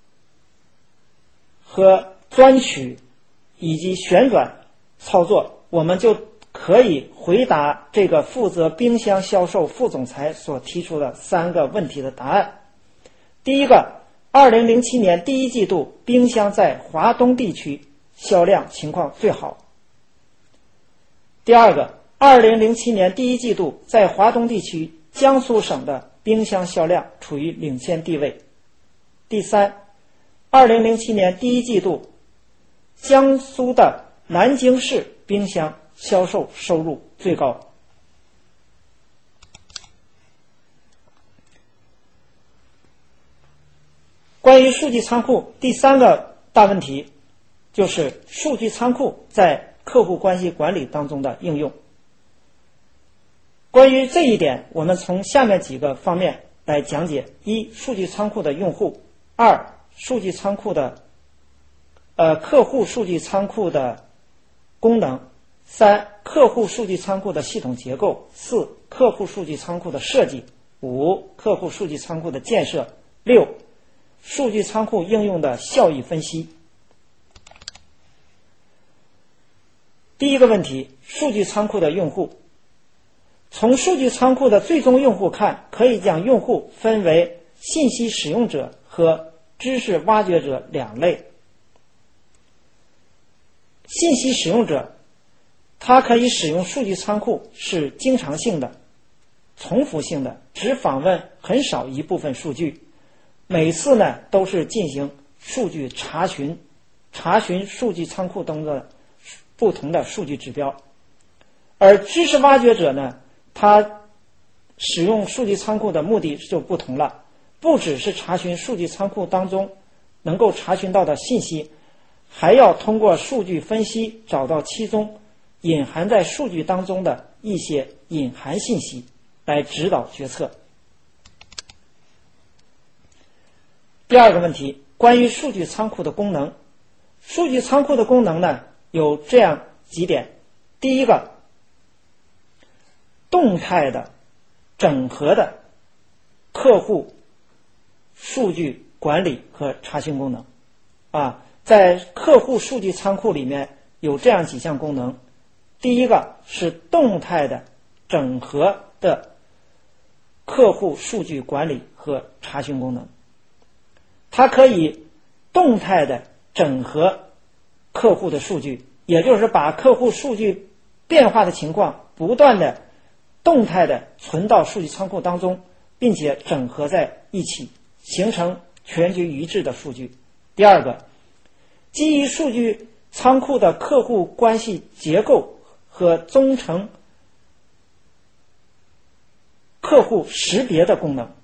和专取以及旋转操作，我们就可以回答这个负责冰箱销售副总裁所提出的3个问题的答案。第一个，2007年第一季度冰箱在华东地区销量情况最好。第二个，2007年第一季度在华东地区江苏省的冰箱销量处于领先地位。第三，2007年第一季度江苏的南京市冰箱销售收入最高。关于数据仓库，第3个大问题就是数据仓库在客户关系管理当中的应用。关于这一点，我们从下面几个方面来讲解：一、数据仓库的用户；二、数据仓库的客户数据仓库的功能；三、客户数据仓库的系统结构；四、客户数据仓库的设计；五、客户数据仓库的建设；六、数据仓库应用的效益分析。第一个问题，数据仓库的用户。从数据仓库的最终用户看，可以将用户分为信息使用者和知识挖掘者两类。信息使用者，他可以使用数据仓库是经常性的、重复性的，只访问很少一部分数据，每次呢都是进行数据查询数据仓库中的不同的数据指标。而知识挖掘者呢，他使用数据仓库的目的就不同了，不只是查询数据仓库当中能够查询到的信息，还要通过数据分析找到其中隐含在数据当中的一些隐含信息，来指导决策。第二个问题，关于数据仓库的功能。数据仓库的功能呢，有这样几点。第一个，动态的整合的客户数据管理和查询功能。在客户数据仓库里面有这样几项功能。第一个是动态的整合的客户数据管理和查询功能。它可以动态的整合客户的数据，也就是把客户数据变化的情况不断的动态的存到数据仓库当中，并且整合在一起，形成全局一致的数据。第二个，基于数据仓库的客户关系结构和忠诚客户识别的功能。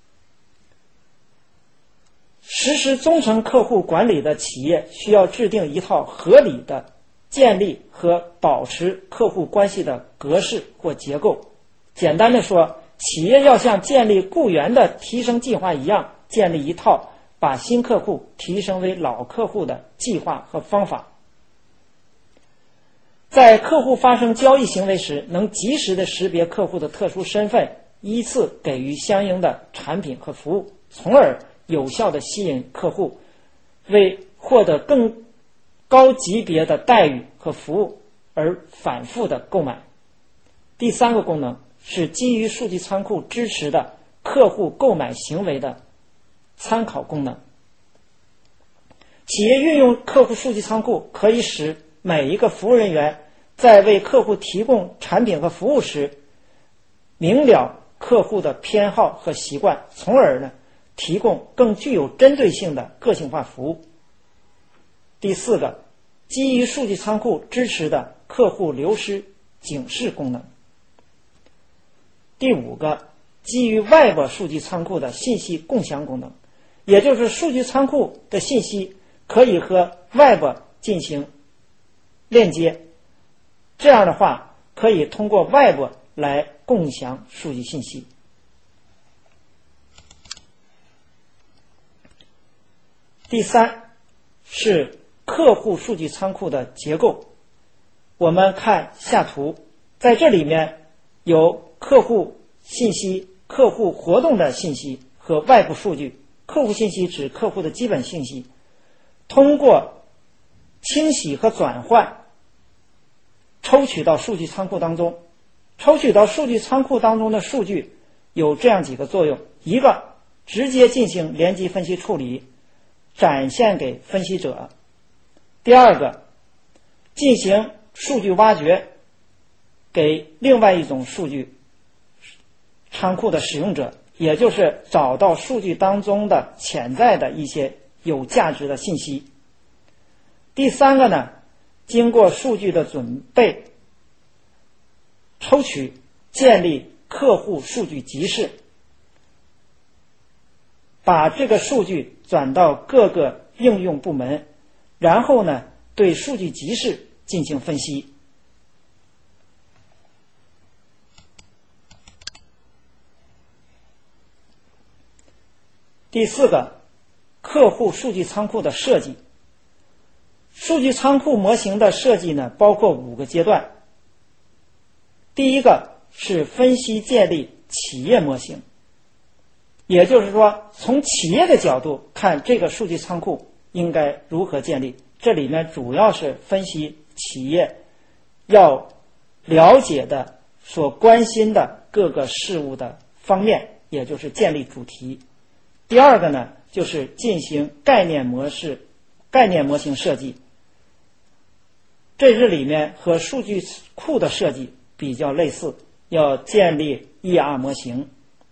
实施忠诚客户管理的企业需要制定一套合理的建立和保持客户关系的格式或结构。简单的说，企业要像建立雇员的提升计划一样，建立一套把新客户提升为老客户的计划和方法。在客户发生交易行为时，能及时的识别客户的特殊身份，依次给予相应的产品和服务，从而有效的吸引客户为获得更高级别的待遇和服务而反复的购买。第三个功能是基于数据仓库支持的客户购买行为的参考功能。企业运用客户数据仓库，可以使每一个服务人员在为客户提供产品和服务时，明了客户的偏好和习惯，从而呢提供更具有针对性的个性化服务。第四个，基于数据仓库支持的客户流失警示功能。第五个，基于外部数据仓库的信息共享功能，也就是数据仓库的信息可以和外部进行链接，这样的话可以通过外部来共享数据信息。第三是客户数据仓库的结构。我们看下图，在这里面有客户信息、客户活动的信息和外部数据。客户信息指客户的基本信息，通过清洗和转换抽取到数据仓库当中。抽取到数据仓库当中的数据有这样几个作用：一个，直接进行联机分析处理，展现给分析者；第二个，进行数据挖掘，给另外一种数据仓库的使用者，也就是找到数据当中的潜在的一些有价值的信息；第三个呢，经过数据的准备、抽取，建立客户数据集市，把这个数据转到各个应用部门，然后呢，对数据集市进行分析。 第4个，客户数据仓库的设计。数据仓库模型的设计呢，包括5个阶段。第一个是分析建立企业模型，也就是说，从企业的角度看这个数据仓库应该如何建立。这里面主要是分析企业要了解的、所关心的各个事物的方面，也就是建立主题。第二个呢，就是进行概念模型设计，这里面和数据库的设计比较类似，要建立 ER 模型。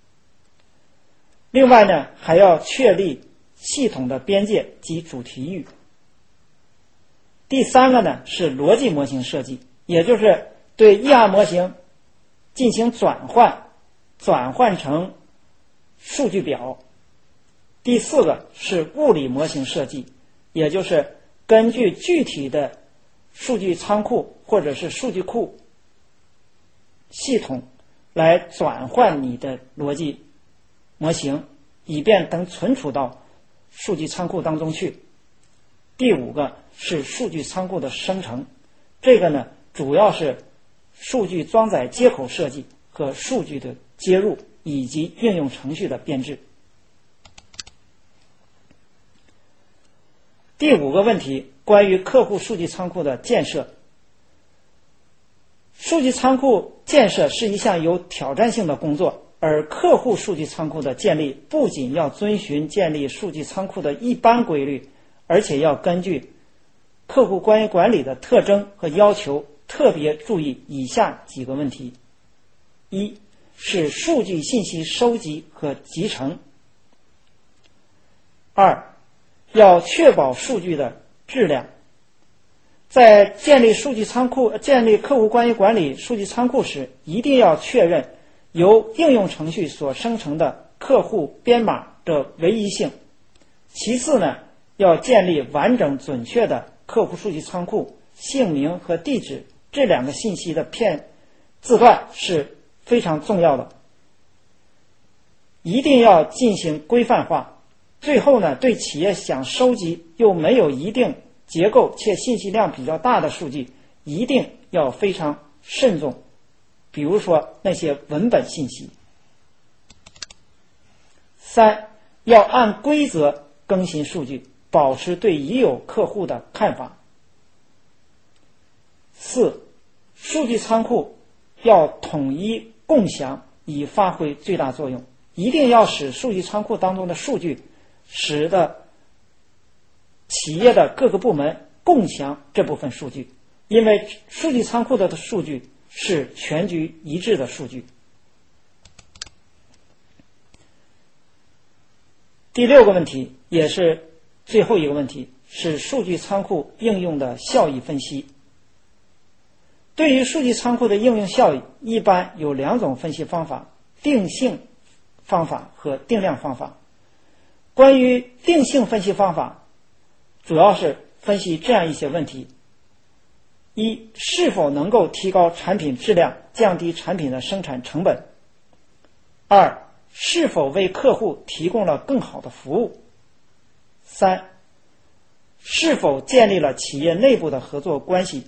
另外呢，还要确立系统的边界及主题域。第3个呢，是逻辑模型设计，也就是对 ER 模型进行转换成数据表。第4个是物理模型设计，也就是根据具体的数据仓库或者是数据库系统来转换你的逻辑模型，以便能存储到数据仓库当中去。第5个是数据仓库的生成，这个呢主要是数据装载接口设计和数据的接入以及应用程序的编制。第5个问题，关于客户数据仓库的建设。数据仓库建设是一项有挑战性的工作，而客户数据仓库的建立不仅要遵循建立数据仓库的一般规律，而且要根据客户关于管理的特征和要求，特别注意以下几个问题。1是数据信息收集和集成。2要确保数据的质量。在建立客户关于管理数据仓库时，一定要确认由应用程序所生成的客户编码的唯一性。其次呢，要建立完整准确的客户数据仓库姓名和地址这2个信息的字段是非常重要的，一定要进行规范化。最后呢，对企业想收集又没有一定结构且信息量比较大的数据，一定要非常慎重，比如说那些文本信息。3要按规则更新数据，保持对已有客户的看法。4数据仓库要统一共享，以发挥最大作用，一定要使数据仓库当中的数据使得企业的各个部门共享这部分数据，因为数据仓库的数据是全局一致的数据。第6个问题，也是最后一个问题，是数据仓库应用的效益分析。对于数据仓库的应用效益，一般有2种分析方法，定性方法和定量方法。关于定性分析方法，主要是分析这样一些问题： 1是否能够提高产品质量，降低产品的生产成本； 2是否为客户提供了更好的服务； 3是否建立了企业内部的合作关系；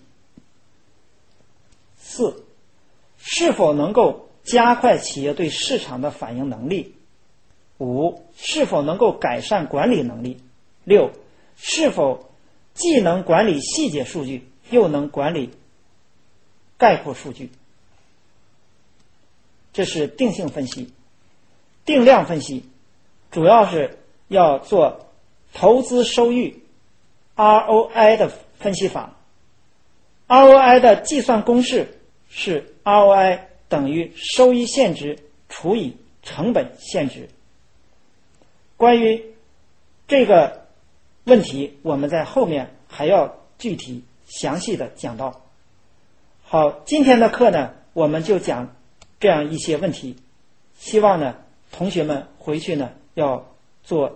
4是否能够加快企业对市场的反应能力； 5是否能够改善管理能力； 6是否既能管理细节数据，又能管理概括数据。这是定性分析。定量分析主要是要做投资收益 ROI 的分析法。 ROI 的计算公式是 ROI 等于收益现值除以成本现值。关于这个问题，我们在后面还要具体详细的讲到。好，今天的课呢，我们就讲这样一些问题，希望呢同学们回去呢要做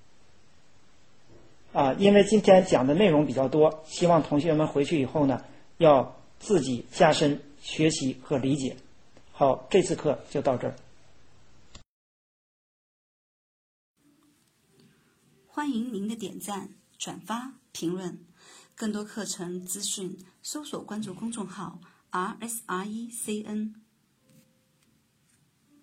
因为今天讲的内容比较多，希望同学们回去以后呢要自己加深学习和理解。好，这次课就到这儿。 欢迎您的点赞、转发、评论。更多课程资讯，搜索关注公众号 RSRECN。